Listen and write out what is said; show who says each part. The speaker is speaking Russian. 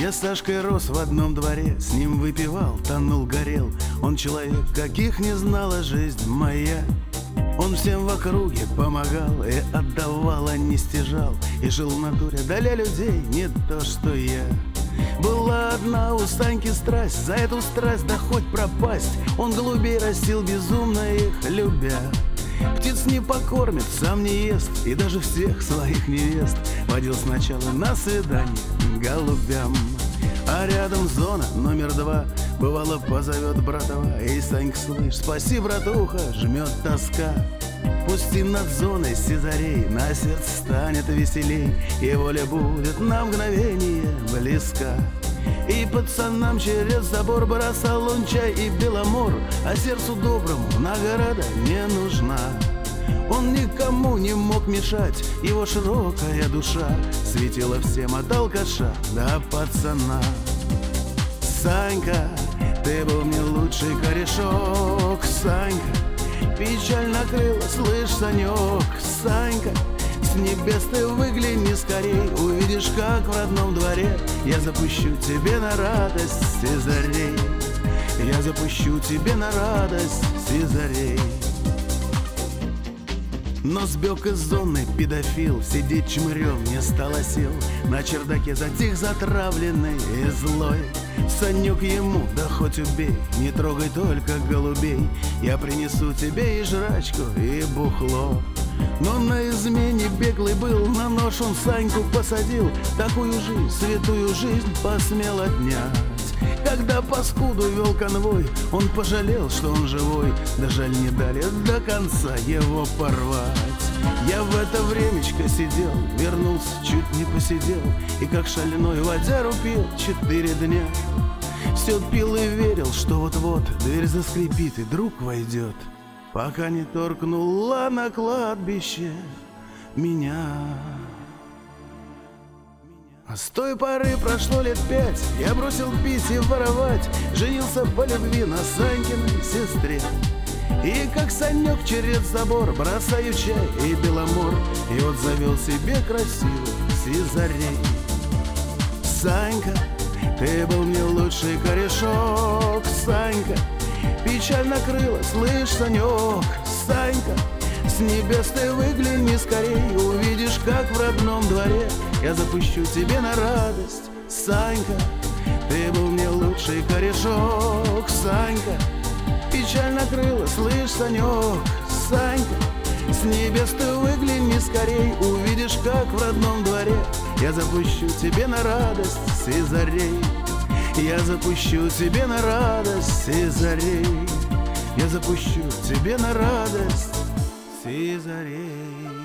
Speaker 1: Я с Сашкой рос в одном дворе, с ним выпивал, тонул, горел. Он человек, каких не знала жизнь моя. Он всем в округе помогал и отдавал, а не стяжал. И жил в натуре, для людей не то, что я. Была одна у Саньки страсть, за эту страсть да хоть пропасть. Он голубей растил, безумно их любя. Птиц не покормит, сам не ест, и даже всех своих невест водил сначала на свидание голубям. А рядом зона номер 2, бывало позовет братова: эй, Санька, слышь, спаси, братуха, жмет тоска. Пусти над зоной сизарей, на сердце станет веселей, и воля будет на мгновение близка. И пацанам через забор бросал он чай и беломор, а сердцу доброму награда не нужна. Он никому не мог мешать, его широкая душа светила всем от алкаша до пацана. Санька, ты был мне лучший корешок, Санька, печаль накрыла, слышь, Санек, Санька, с небес ты выгляни скорей, увидишь, как в родном дворе я запущу тебе на радость сизарей. Я запущу тебе на радость сизарей. Но сбег из зоны педофил, сидеть чмырем не стало сил. На чердаке затих затравленный и злой. Санек ему, да хоть убей, не трогай только голубей. Я принесу тебе и жрачку, и бухло. Но на измене беглый был, на нож он Саньку посадил. Такую жизнь, святую жизнь посмел отнять. Когда паскуду вел конвой, он пожалел, что он живой. Да жаль, не дали до конца его порвать. Я в это времечко сидел, вернулся, чуть не посидел, и как шальной водяру пил 4 дня. Все пил и верил, что вот-вот дверь заскрипит и друг войдет, пока не торкнула на кладбище меня. А с той поры прошло лет 5, я бросил пить и воровать, женился по любви на Санькиной сестре. И как Санек через забор бросаю чай и беломор, и вот завел себе красивых сизарей. Санька, ты был мне лучший корешок, Санька, печаль накрыла, слышь, Санек, Санька, с небес ты выгляни скорей, увидишь, как в родном дворе я запущу тебе на радость, Санька. Ты был мне лучший корешок, Санька, печаль накрыла, слышь, Санек, Санька, с небес ты выгляни скорей, увидишь, как в родном дворе я запущу тебе на радость сизарей. Я запущу тебе на радость сизарей. Я запущу тебе на радость сизарей.